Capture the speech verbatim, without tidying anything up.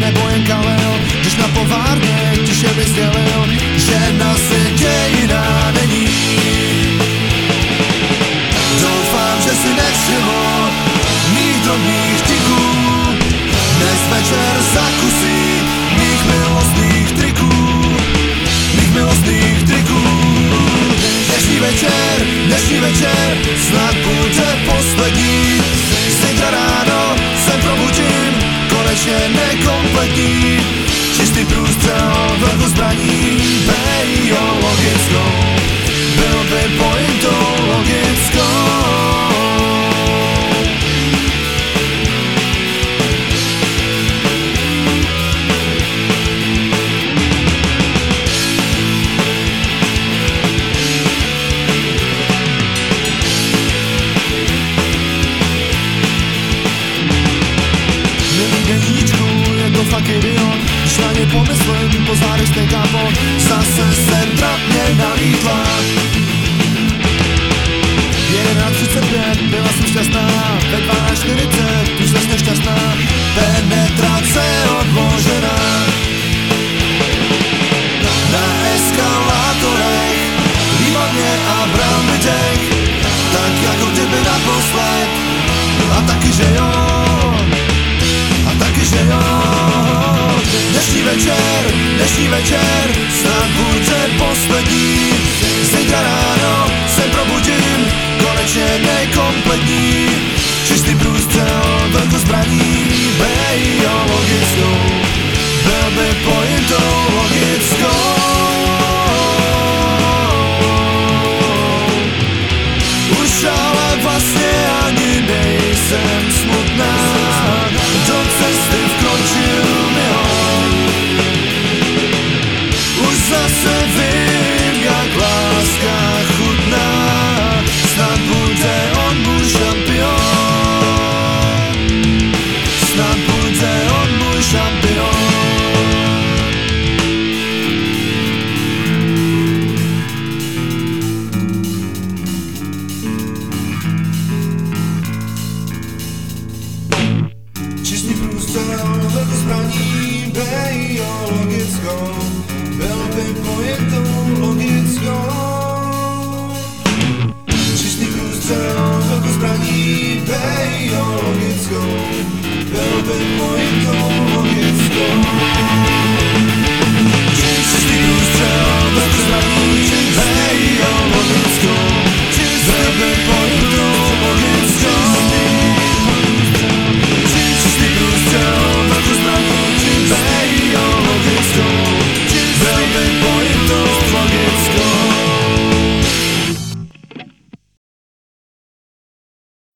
nebo jen kalil, když na povárně tiše mi sdělil, že na světě jiná není. Doufám, že si nevšiml mých drobných tiků, dnes večer zakusí mých milostných triků, mých milostných triků. Dnešní večer, dnešní večer snad bude poslední. Zítra ráno se probudím, konečně nekompletní. Čistý průstřel, velkou zbraní, biologickou, byl by pointou logickou. Fakt idiot, když na ně pomyslím, po zádech stejká po, zase jsem trapně nalítla. jedenáct třicet pět, byla jsem šťastná, ve dvanáct čtyřicet, už jsem nešťastná, penetrace odložená. Na eskalátorech, výborně a bral mi dech, tak jako kdyby naposled, a taky že jo, a taky že jo. Dnešní večer, dnešní večer snad bude poslední. Zítra ráno se probudím, konečně nekompletní. Čistý průstřel, velkou zbraní, biologickou, byl by pointou logickou. Už ale vlastně ani nejsem smutná, do cesty vkročil mi on. Už zase vím, jak láska chutná, snad bude on můj šampion, snad bude on můj šampion. Čistý průstřel, velkou zbraní, biologickou, byl by pointou logickou.